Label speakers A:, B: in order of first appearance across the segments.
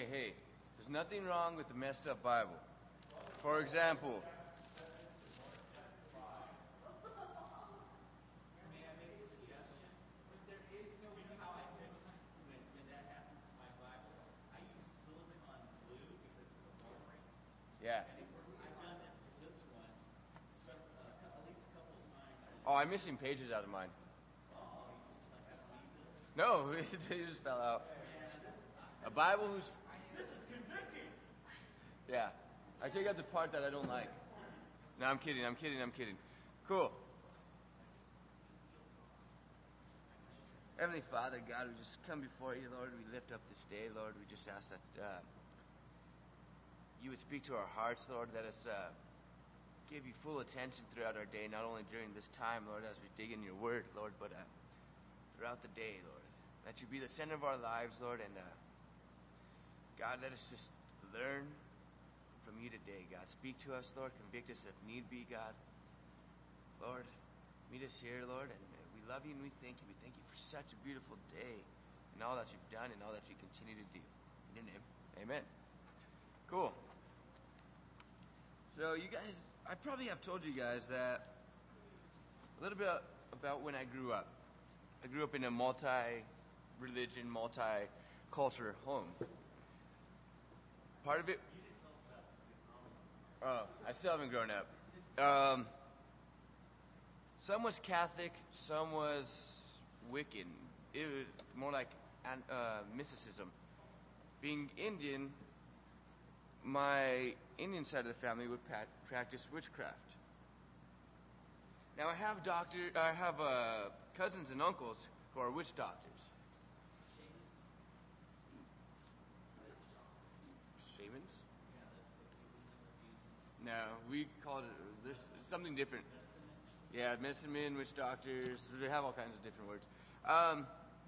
A: hey, there's nothing wrong with the messed up Bible. For example, yeah. Oh, I'm missing pages out of mine. No, it just fell out. A Bible who's. Yeah. I take out the part that I don't like. No, I'm kidding. Cool. Heavenly Father, God, we just come before you, Lord. We lift up this day, Lord. We just ask that you would speak to our hearts, Lord. Let us give you full attention throughout our day, not only during this time, Lord, as we dig in your word, Lord, but throughout the day, Lord. That you be the center of our lives, Lord, and God, let us just learn from you today, God. Speak to us, Lord. Convict us if need be, God. Lord, meet us here, Lord, and we love you and we thank you. We thank you for such a beautiful day and all that you've done and all that you continue to do. In your name, amen. Cool. So you guys, I probably have told you guys that a little bit about when I grew up. I grew up in a multi-religion, multi-culture home. Part of it... Oh, I still haven't grown up. Some was Catholic, some was Wiccan. It was more like mysticism. Being Indian, my Indian side of the family would practice witchcraft. Now I have cousins and uncles who are witch doctors. Shamans? No, we call it there's something different. Yeah, medicine men, witch doctors. They have all kinds of different words.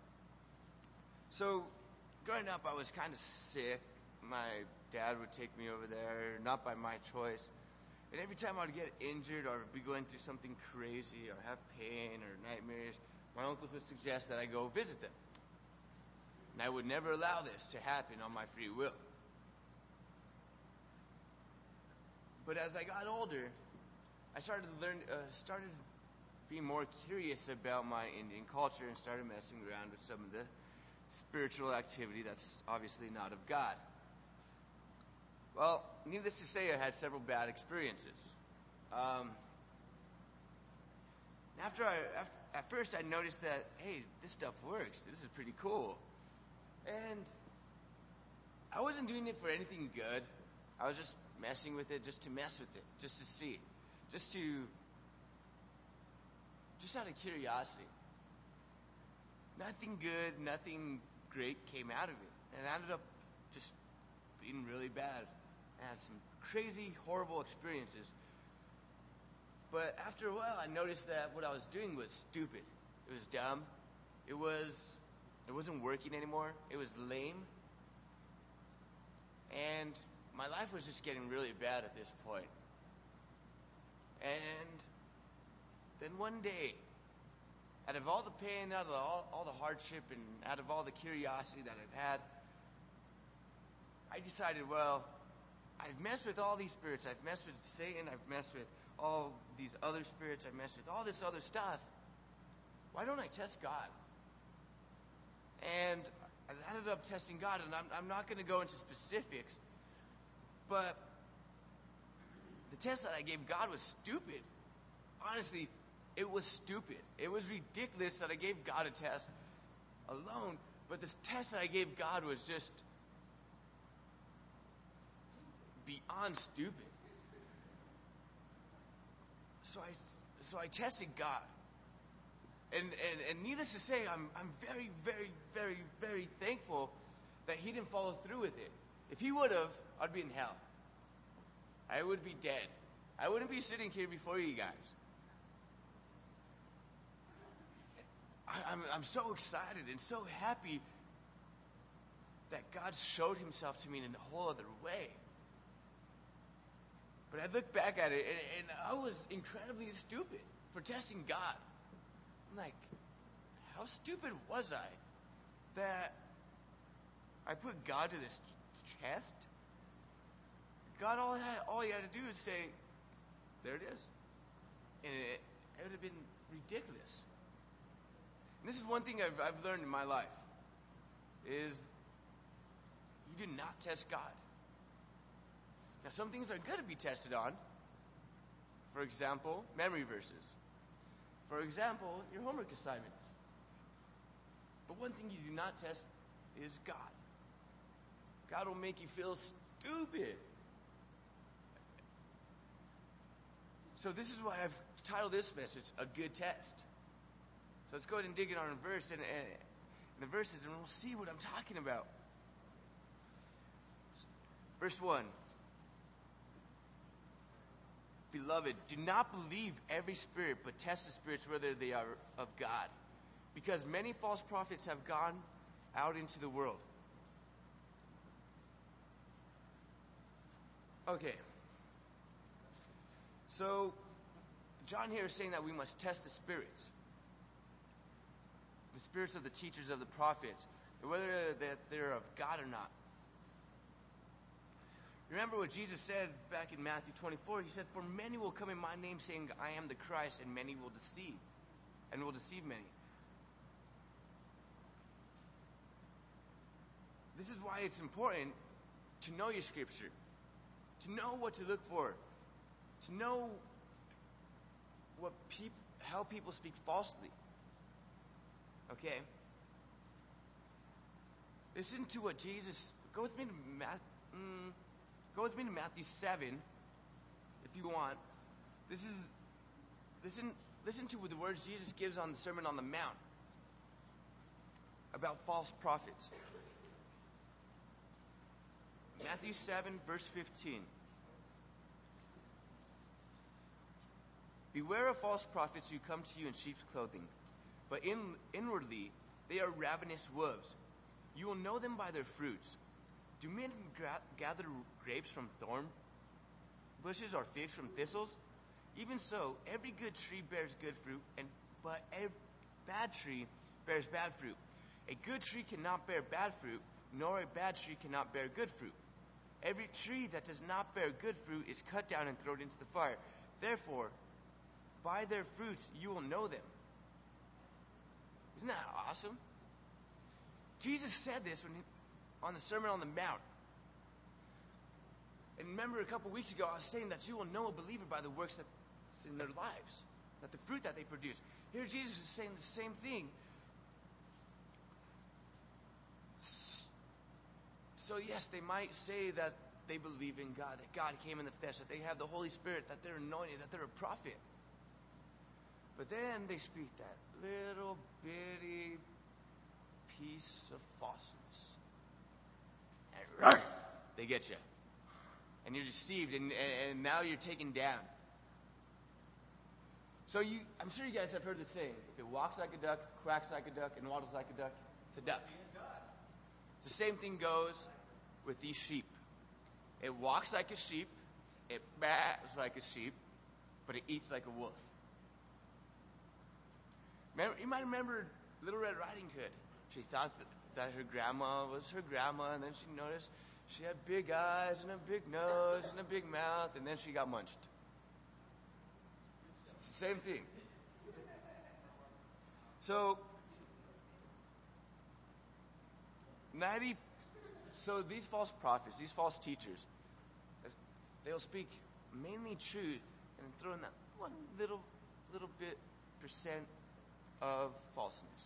A: So growing up, I was kind of sick. My dad would take me over there, not by my choice. And every time I would get injured or be going through something crazy or have pain or nightmares, my uncles would suggest that I go visit them. And I would never allow this to happen on my free will. But as I got older, I started being more curious about my Indian culture and started messing around with some of the spiritual activity that's obviously not of God. Well, needless to say, I had several bad experiences. At first I noticed that, hey, this stuff works. This is pretty cool. And I wasn't doing it for anything good. I was just messing with it, just to mess with it, just to see, just out of curiosity. Nothing good, nothing great came out of it. And it ended up just being really bad. I had some crazy, horrible experiences. But after a while, I noticed that what I was doing was stupid. It was dumb. It wasn't working anymore. It was lame. And my life was just getting really bad at this point. And then one day, out of all the pain, out of all the hardship, and out of all the curiosity that I've had, I decided, well, I've messed with all these spirits. I've messed with Satan. I've messed with all these other spirits. I've messed with all this other stuff. Why don't I test God? And I ended up testing God, and I'm not going to go into specifics, but the test that I gave God was stupid. Honestly, it was stupid. It was ridiculous that I gave God a test alone, but this test that I gave God was just beyond stupid. So I tested God. And needless to say, I'm very, very, very, very thankful that he didn't follow through with it. If he would have, I'd be in hell. I would be dead. I wouldn't be sitting here before you guys. I'm so excited and so happy that God showed himself to me in a whole other way. But I look back at it, and I was incredibly stupid for testing God. I'm like, how stupid was I that I put God to this chest. God, all he had to do is say, there it is. And it would have been ridiculous. And this is one thing I've learned in my life, is you do not test God. Now, some things are good to be tested on. For example, memory verses. For example, your homework assignments. But one thing you do not test is God. God will make you feel stupid. So this is why I've titled this message, A Good Test. So let's go ahead and dig in on a verse and the verses, and we'll see what I'm talking about. Verse 1. Beloved, do not believe every spirit, but test the spirits whether they are of God. Because many false prophets have gone out into the world. Okay. So, John here is saying that we must test the spirits. The spirits of the teachers, of the prophets, whether that they're of God or not. Remember what Jesus said back in Matthew 24. He said, for many will come in my name saying, I am the Christ, and many will deceive. And will deceive many. This is why it's important to know your scripture. To know what to look for. To know how people speak falsely. Okay? Listen to what Jesus... Go with me to Matthew 7, if you want. Listen to the words Jesus gives on the Sermon on the Mount about false prophets. Matthew 7, verse 15. Beware of false prophets who come to you in sheep's clothing, but inwardly they are ravenous wolves. You will know them by their fruits. Do men gather grapes from thorn bushes or figs from thistles? Even so, every good tree bears good fruit, but every bad tree bears bad fruit. A good tree cannot bear bad fruit, nor a bad tree cannot bear good fruit. Every tree that does not bear good fruit is cut down and thrown into the fire. Therefore, by their fruits you will know them. Isn't that awesome? Jesus said this on the Sermon on the Mount. And remember, a couple weeks ago I was saying that you will know a believer by the works that's in their lives, that the fruit that they produce. Here Jesus is saying the same thing. So yes, they might say that they believe in God, that God came in the flesh, that they have the Holy Spirit, that they're anointed, that they're a prophet. But then they speak that little bitty piece of falseness. And they get you. And you're deceived, and now you're taken down. So I'm sure you guys have heard the saying, if it walks like a duck, quacks like a duck, and waddles like a duck, it's a duck. It's the same thing goes with these sheep. It walks like a sheep, it bats like a sheep, but it eats like a wolf. You might remember Little Red Riding Hood. She thought that her grandma was her grandma, and then she noticed she had big eyes and a big nose and a big mouth, and then she got munched. It's the same thing. So these false prophets, these false teachers, they'll speak mainly truth and throw in that one little bit percent of falseness.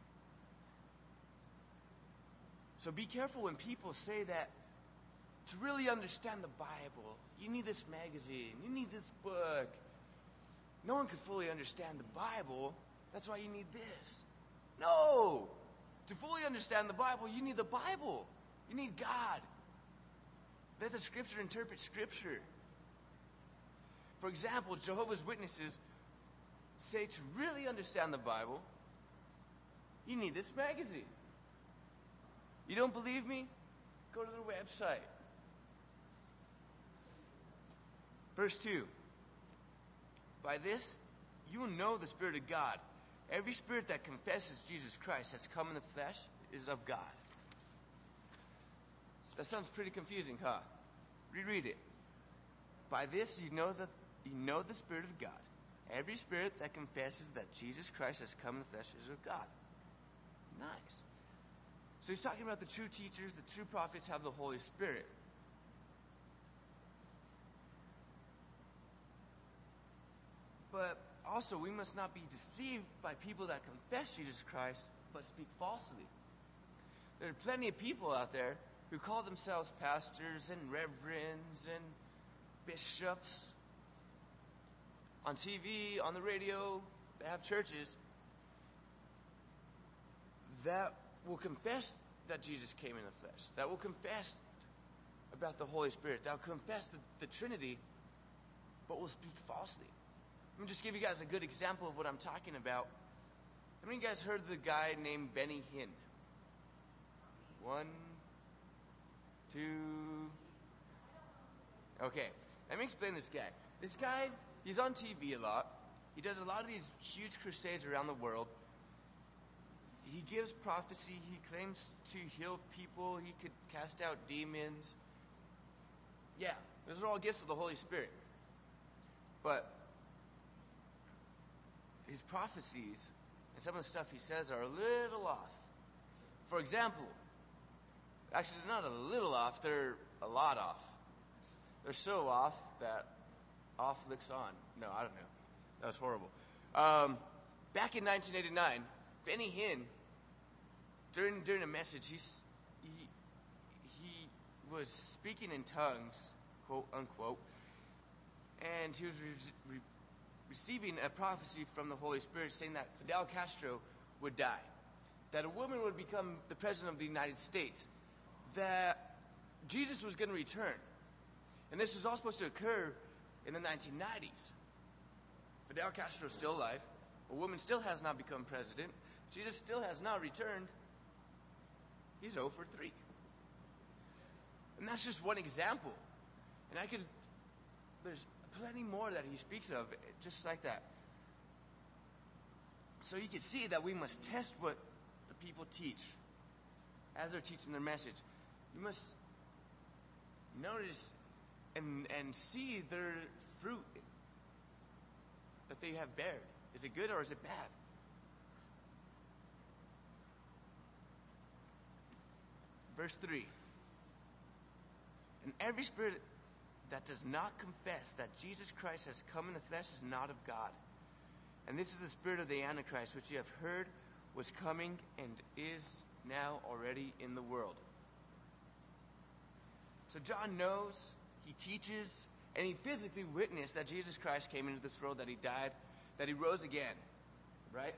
A: So be careful when people say that to really understand the Bible, you need this magazine, you need this book. No one can fully understand the Bible. That's why you need this. No! To fully understand the Bible, you need the Bible. You need God. Let the Scripture interpret Scripture. For example, Jehovah's Witnesses say to really understand the Bible, you need this magazine. You don't believe me? Go to their website. Verse 2. By this, you will know the Spirit of God. Every spirit that confesses Jesus Christ has come in the flesh is of God. That sounds pretty confusing, huh? Reread it. By this you know the Spirit of God. Every spirit that confesses that Jesus Christ has come in the flesh is of God. Nice. So he's talking about the true teachers, the true prophets have the Holy Spirit. But also, we must not be deceived by people that confess Jesus Christ but speak falsely. There are plenty of people out there who call themselves pastors and reverends and bishops on TV, on the radio. They have churches that will confess that Jesus came in the flesh, that will confess about the Holy Spirit, that will confess the Trinity, but will speak falsely. Let me just give you guys a good example of what I'm talking about. How many of you guys heard of the guy named Benny Hinn? 1, 2. Okay, let me explain this guy. This guy, he's on TV a lot. He does a lot of these huge crusades around the world. He gives prophecy. He claims to heal people. He could cast out demons. Yeah, those are all gifts of the Holy Spirit. But his prophecies and some of the stuff he says are a little off. For example, actually they're not a little off, they're a lot off. They're so off that off looks on. No, I don't know. That was horrible. Back in 1989, Benny Hinn, during a message, he was speaking in tongues, quote unquote, and he was receiving a prophecy from the Holy Spirit saying that Fidel Castro would die, that a woman would become the president of the United States, that Jesus was going to return. And this was all supposed to occur in the 1990s. Fidel Castro is still alive. A woman still has not become president. Jesus still has not returned. He's 0 for 3. And that's just one example. And there's plenty more that he speaks of, just like that. So you can see that we must test what the people teach as they're teaching their message. You must notice and see their fruit that they have bared. Is it good or is it bad? Verse 3. And every spirit that does not confess that Jesus Christ has come in the flesh is not of God. And this is the spirit of the Antichrist, which you have heard was coming and is now already in the world. So John knows, he teaches, and he physically witnessed that Jesus Christ came into this world, that he died, that he rose again. Right?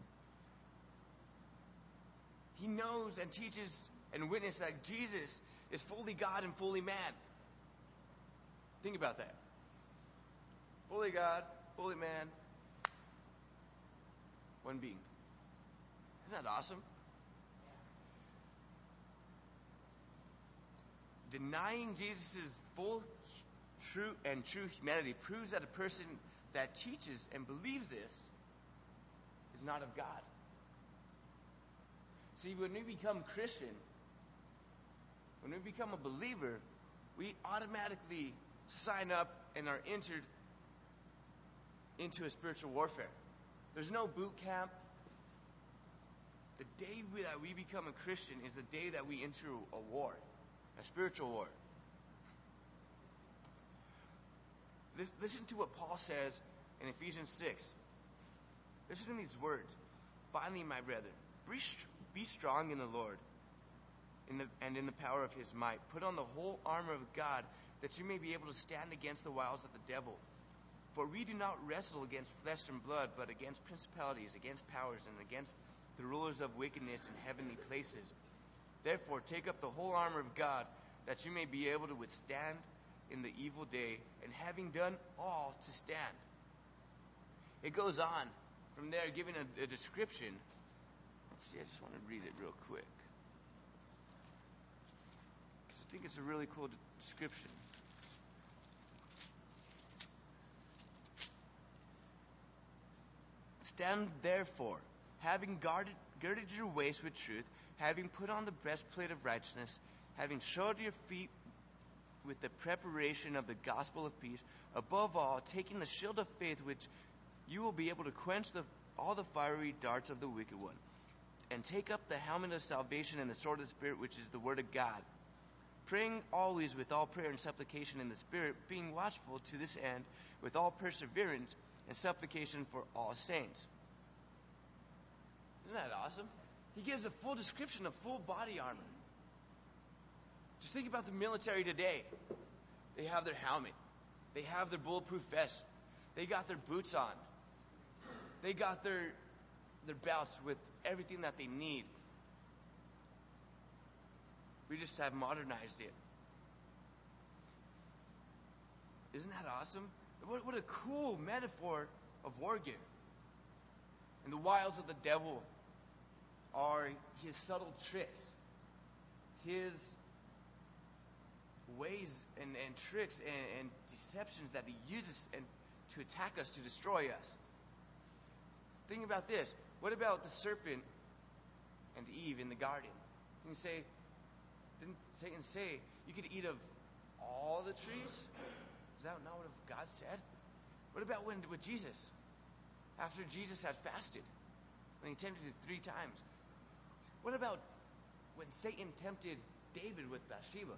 A: He knows and teaches and witnesses that Jesus is fully God and fully man. Think about that. Fully God, fully man, one being. Isn't that awesome? Denying Jesus' full true humanity proves that a person that teaches and believes this is not of God. See, when we become Christian, when we become a believer, we automatically sign up and are entered into a spiritual warfare. There's no boot camp. The day that we become a Christian is the day that we enter a war, a spiritual war. Listen to what Paul says in Ephesians 6. Listen to these words. Finally, my brethren, be strong in the Lord and in the power of his might. Put on the whole armor of God, that you may be able to stand against the wiles of the devil. For we do not wrestle against flesh and blood, but against principalities, against powers, and against the rulers of wickedness in heavenly places. Therefore, take up the whole armor of God, that you may be able to withstand in the evil day, and having done all, to stand. It goes on from there, giving a description. Actually, I just want to read it real quick, because I think it's a really cool description. Stand therefore, having girded your waist with truth, having put on the breastplate of righteousness, having shod your feet with the preparation of the gospel of peace, above all, taking the shield of faith, which you will be able to quench all the fiery darts of the wicked one, and take up the helmet of salvation and the sword of the Spirit, which is the word of God, praying always with all prayer and supplication in the Spirit, being watchful to this end with all perseverance and supplication for all saints. Isn't that awesome? He gives a full description of full body armor. Just think about the military today. They have their helmet. They have their bulletproof vest. They got their boots on. They got their belts with everything that they need. We just have modernized it. Isn't that awesome? What a cool metaphor of war gear. And the wiles of the devil are his subtle tricks, his ways and tricks and deceptions that he uses to attack us, to destroy us. Think about this. What about the serpent and Eve in the garden? Didn't Satan say you could eat of all the trees? Is that not what God said? What about with Jesus? After Jesus had fasted, when he tempted it 3 times. What about when Satan tempted David with Bathsheba?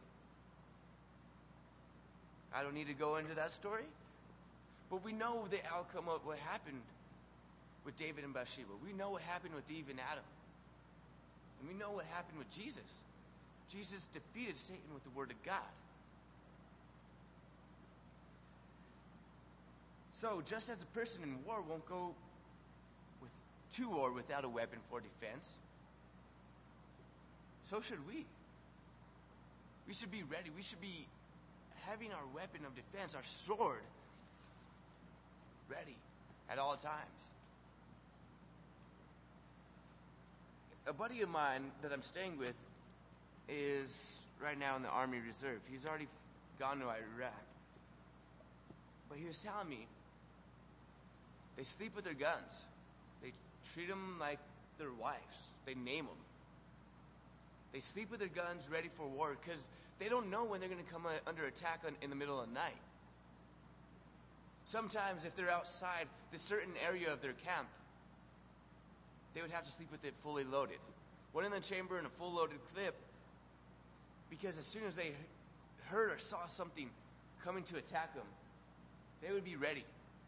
A: I don't need to go into that story, but we know the outcome of what happened with David and Bathsheba. We know what happened with Eve and Adam. And we know what happened with Jesus. Jesus defeated Satan with the word of God. So, just as a person in war won't go to war without a weapon for defense, so should we. We should be ready. We should be having our weapon of defense, our sword, ready at all times. A buddy of mine that I'm staying with is right now in the Army Reserve. He's already gone to Iraq. But he was telling me they sleep with their guns. They treat them like their wives. They name them. They sleep with their guns ready for war because they don't know when they're going to come under attack in the middle of the night. Sometimes if they're outside this certain area of their camp, they would have to sleep with it fully loaded. One in the chamber and a full loaded clip, because as soon as they heard or saw something coming to attack them, they would be ready.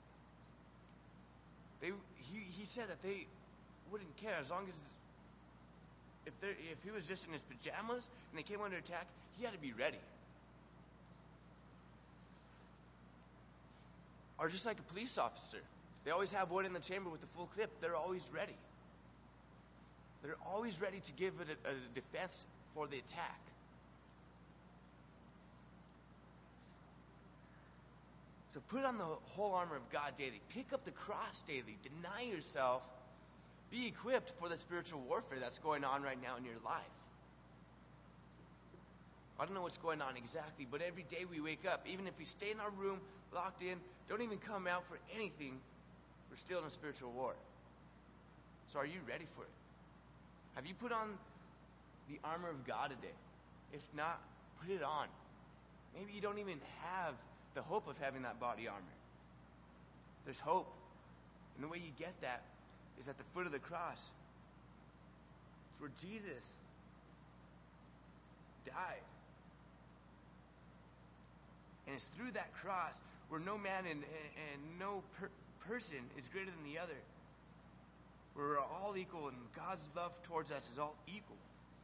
A: He said that they wouldn't care as long as if he was just in his pajamas and they came under attack, he had to be ready. Or just like a police officer, they always have one in the chamber with the full clip. They're always ready. They're always ready to give it a defense for the attack. So put on the whole armor of God daily. Pick up the cross daily. Deny yourself. Be equipped for the spiritual warfare that's going on right now in your life. I don't know what's going on exactly, but every day we wake up, even if we stay in our room, locked in, don't even come out for anything, we're still in a spiritual war. So are you ready for it? Have you put on the armor of God today? If not, put it on. Maybe you don't even have the hope of having that body armor. There's hope. And the way you get that is at the foot of the cross. It's where Jesus died. And it's through that cross where no man and no person is greater than the other. Where we're all equal and God's love towards us is all equal.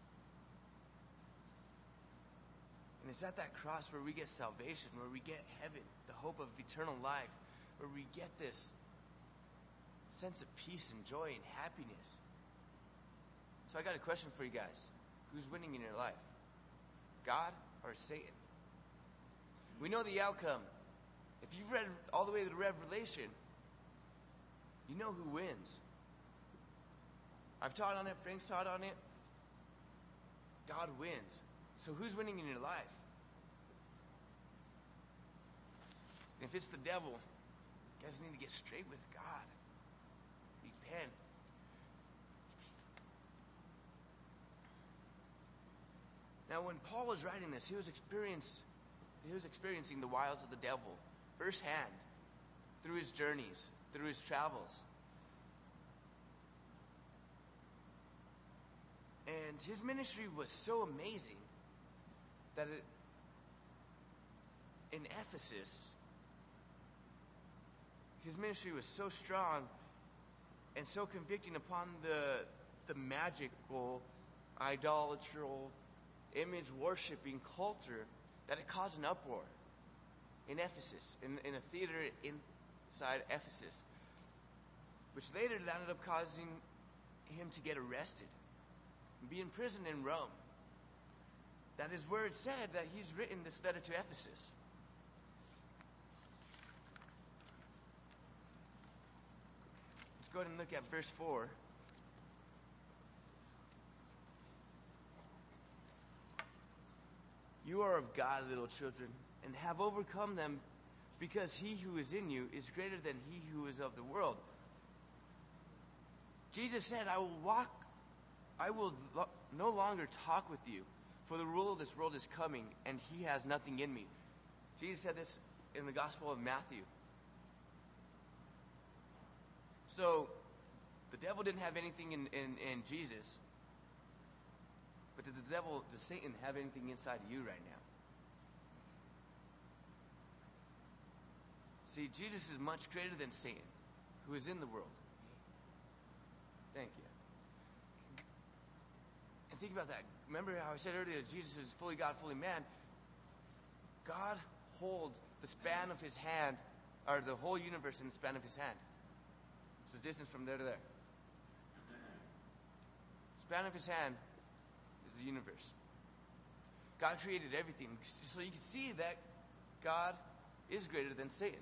A: And it's at that cross where we get salvation, where we get heaven, the hope of eternal life, where we get this sense of peace and joy and happiness. So I got a question for you guys. Who's winning in your life? God or Satan? We know the outcome. If you've read all the way to Revelation, you know who wins. I've taught on it, Frank's taught on it. God wins. So who's winning in your life? And if it's the devil, you guys need to get straight with God. Repent. Now, when Paul was writing this, he was experiencing the wiles of the devil firsthand through his journeys, through his travels. And his ministry was so amazing that in Ephesus, his ministry was so strong and so convicting upon the magical, idolatrous, image-worshipping culture that it caused an uproar in Ephesus, in a theater inside Ephesus, which later ended up causing him to get arrested and be imprisoned in Rome. That is where it said that he's written this letter to Ephesus. Let's go ahead and look at verse 4. You are of God, little children, and have overcome them, because he who is in you is greater than he who is of the world. Jesus said, I will no longer talk with you, for the ruler of this world is coming, and he has nothing in me. Jesus said this in the Gospel of Matthew. So, the devil didn't have anything in Jesus. But does Satan have anything inside of you right now? See, Jesus is much greater than Satan, who is in the world. Thank you. And think about that. Remember how I said earlier, Jesus is fully God, fully man. God holds the span of his hand, or the whole universe in the span of his hand. So the distance from there to there. The span of his hand is the universe. God created everything. So you can see that God is greater than Satan.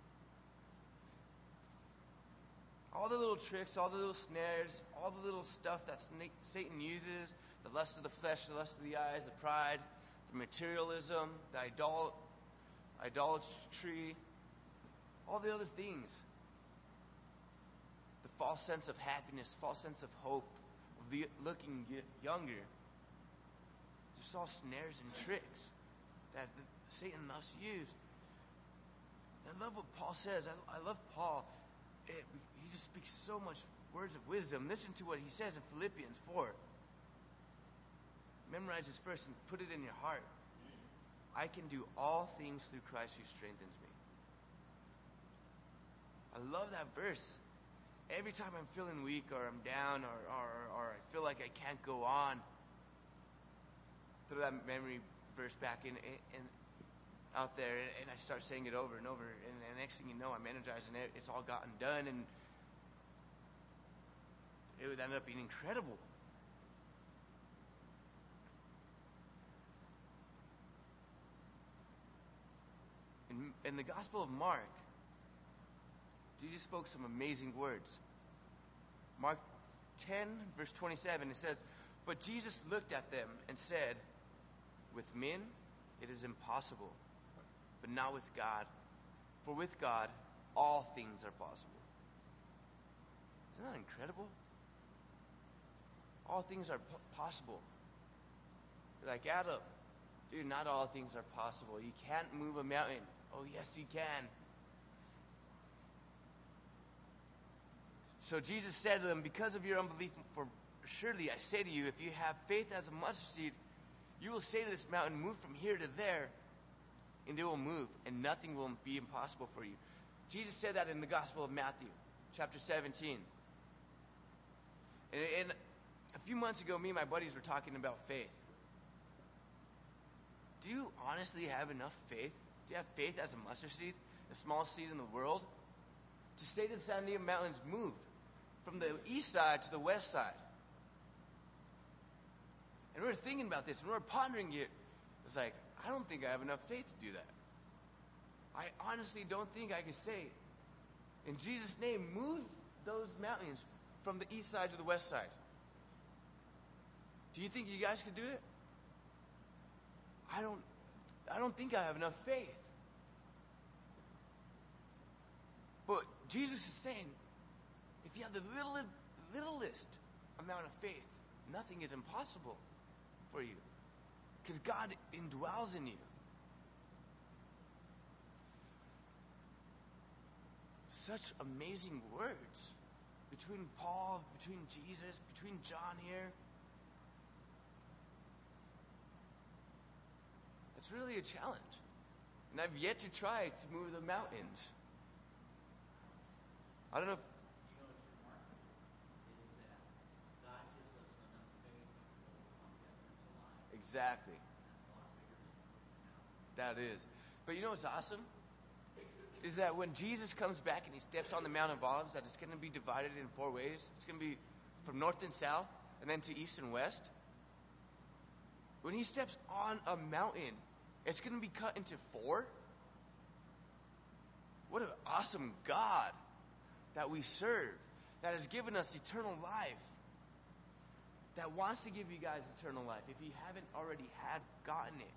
A: All the little tricks, all the little snares, all the little stuff that Satan uses, the lust of the flesh, the lust of the eyes, the pride, the materialism, the idolatry, all the other things. The false sense of happiness, false sense of hope, of looking younger. Just all snares and tricks that Satan loves to use. And I love what Paul says. I love Paul. He just speaks so much words of wisdom. Listen to what he says in Philippians 4. Memorize this verse and put it in your heart. I can do all things through Christ who strengthens me. I love that verse. Every time I'm feeling weak or I'm down or I feel like I can't go on, throw that memory verse back in out there, and I start saying it over and over, and the next thing you know, I'm energized, and it's all gotten done, and it would end up being incredible. In the Gospel of Mark, Jesus spoke some amazing words. Mark 10, verse 27, it says, "But Jesus looked at them and said, 'With men it is impossible, but not with God. For with God all things are possible.'" Isn't that incredible? All things are possible. Like Adam, dude, not all things are possible. You can't move a mountain. Oh, yes, you can. So Jesus said to them, "Because of your unbelief, for surely I say to you, if you have faith as a mustard seed, you will say to this mountain, 'Move from here to there,' and it will move, and nothing will be impossible for you." Jesus said that in the Gospel of Matthew, chapter 17. And a few months ago, me and my buddies were talking about faith. Do you honestly have enough faith? Do you have faith as a mustard seed, the smallest seed in the world, to say to the San Diego Mountains, "Move from the east side to the west side"? And we were thinking about this, and we were pondering it. It's like, I don't think I have enough faith to do that. I honestly don't think I can say, "In Jesus' name, move those mountains from the east side to the west side." Do you think you guys could do it? I don't think I have enough faith. But Jesus is saying, if you have the littlest amount of faith, nothing is impossible for you. Because God indwells in you. Such amazing words. Between Paul, between Jesus, between John here. That's really a challenge. And I've yet to try to move the mountains. I don't know if...
B: You know what's remarkable is that God gives us enough faith to overcome death and to lie.
A: Exactly.
B: That's a lot bigger than moving a mountain.
A: That is. But you know what's awesome? Is that when Jesus comes back and he steps on the Mount of Olives, that it's going to be divided in 4 ways. It's going to be from north and south, and then to east and west. When he steps on a mountain, it's going to be cut into 4. What an awesome God that we serve, that has given us eternal life, that wants to give you guys eternal life if you haven't already gotten it.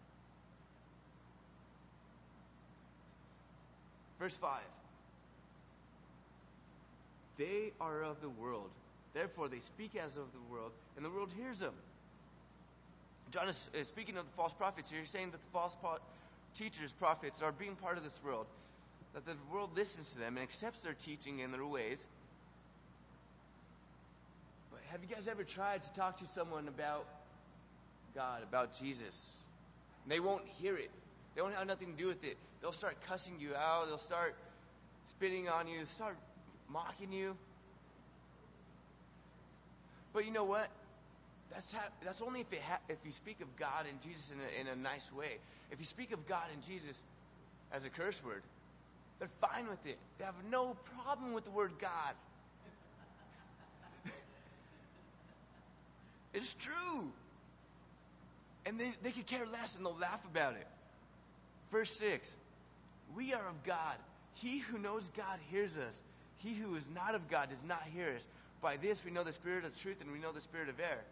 A: Verse 5. They are of the world, therefore they speak as of the world, and the world hears them. John is speaking of the false prophets here. He's saying that the false teachers, prophets, are being part of this world, that the world listens to them and accepts their teaching and their ways. But have you guys ever tried to talk to someone about God, about Jesus? And they won't hear it. They won't have nothing to do with it. They'll start cussing you out. They'll start spitting on you, start mocking you. But you know what? That's only if you speak of God and Jesus in a nice way. If you speak of God and Jesus as a curse word, they're fine with it. They have no problem with the word God. It's true. And they could care less and they'll laugh about it. Verse 6. We are of God. He who knows God hears us. He who is not of God does not hear us. By this we know the spirit of truth and we know the spirit of error.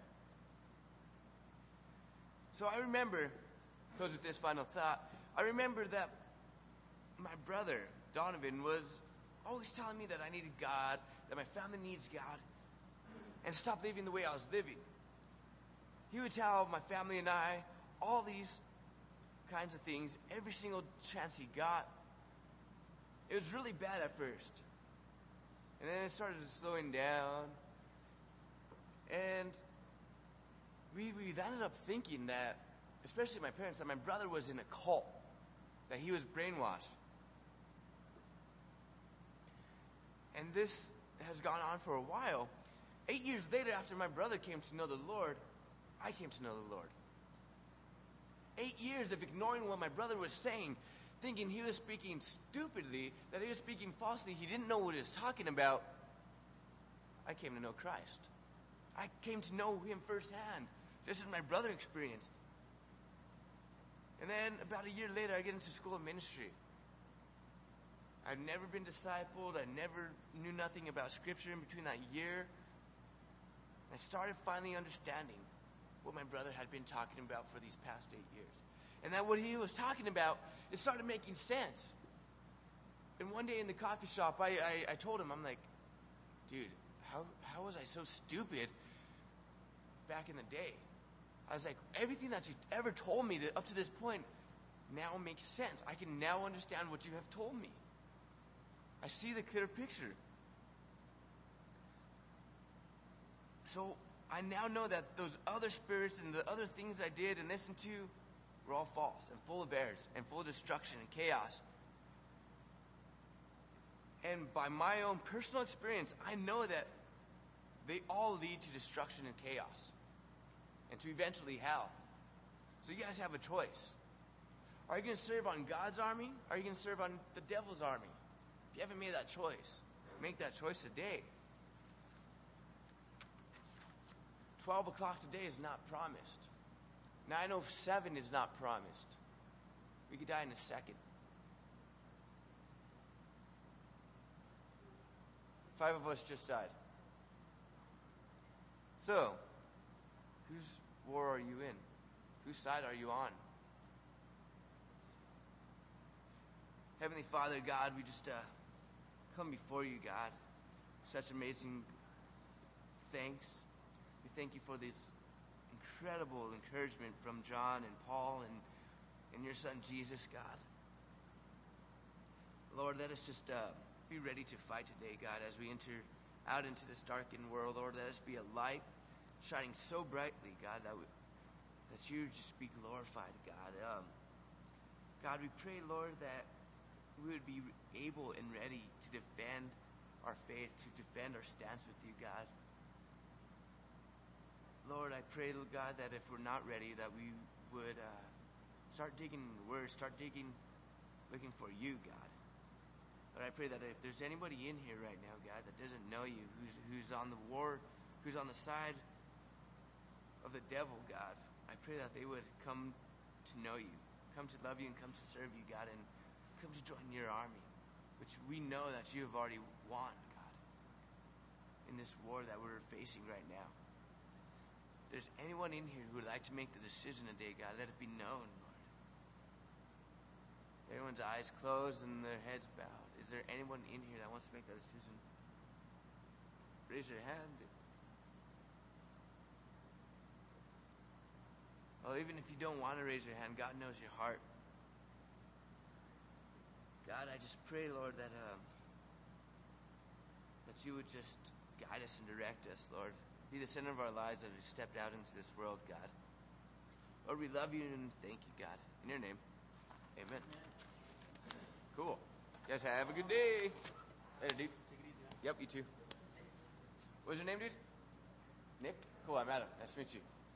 A: So I remember, close with this final thought, I remember that my brother, Donovan, was always telling me that I needed God, that my family needs God, and stop living the way I was living. He would tell my family and I all these kinds of things every single chance he got. It was really bad at first. And then it started slowing down. And we ended up thinking that, especially my parents, that my brother was in a cult, that he was brainwashed. And this has gone on for a while. 8 years later, after my brother came to know the Lord, I came to know the Lord. 8 years of ignoring what my brother was saying, thinking he was speaking stupidly, that he was speaking falsely, he didn't know what he was talking about. I came to know Christ. I came to know him firsthand, just as my brother experienced. And then about a year later, I get into school of ministry. I'd never been discipled. I never knew nothing about Scripture in between that year. I started finally understanding what my brother had been talking about for these past 8 years. And that what he was talking about, it started making sense. And one day in the coffee shop, I told him, I'm like, dude, how was I so stupid back in the day? I was like, everything that you ever told me that up to this point now makes sense. I can now understand what you have told me. I see the clear picture. So I now know that those other spirits and the other things I did and listened to were all false and full of errors and full of destruction and chaos. And by my own personal experience, I know that they all lead to destruction and chaos and to eventually hell. So you guys have a choice. Are you going to serve on God's army? Or are you going to serve on the devil's army? If you haven't made that choice, make that choice today. 12 o'clock today is not promised. 9:07 is not promised. We could die in a second. 5 of us just died. So, whose war are you in? Whose side are you on? Heavenly Father, God, we just come before you, God. Such amazing thanks. We thank you for this incredible encouragement from John and Paul and your son Jesus, God. Lord, let us just be ready to fight today, God, as we enter out into this darkened world. Lord, let us be a light shining so brightly, God, that you just be glorified, God. God, we pray, Lord, that we would be able and ready to defend our faith, to defend our stance with you, God. Lord, I pray, God, that if we're not ready, that we would start digging in the Word, start looking for you, God. Lord, I pray that if there's anybody in here right now, God, that doesn't know you, who's on the war, who's on the side of the devil, God, I pray that they would come to know you, come to love you, and come to serve you, God, and come to join your army, which we know that you have already won, God, in this war that we're facing right now. If there's anyone in here who would like to make the decision today, God, let it be known, Lord. Everyone's eyes closed and their heads bowed. Is there anyone in here that wants to make that decision? Raise your hand. Well, even if you don't want to raise your hand, God knows your heart. God, I just pray, Lord, that you would just guide us and direct us, Lord. Be the center of our lives as we stepped out into this world, God. Lord, we love you and thank you, God. In your name, amen. Cool. You guys have a good day. Later, dude. Take it easy, huh? Yep, you too. What's your name, dude? Nick? Cool, I'm Adam. Nice to meet you.